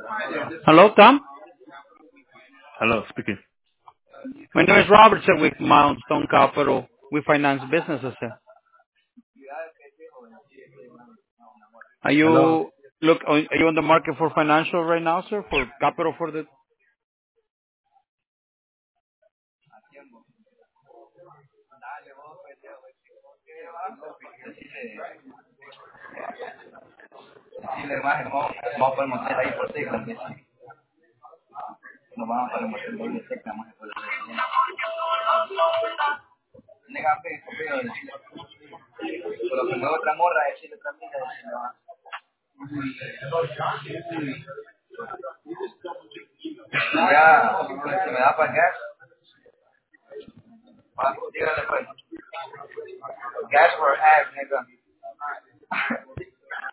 Hello, Tom. Hello, speaking. My name is Robert, sir, with Milestone Capital. We finance businesses, sir. Are Hello. you are you on the market for financial right now, sir? For capital for the...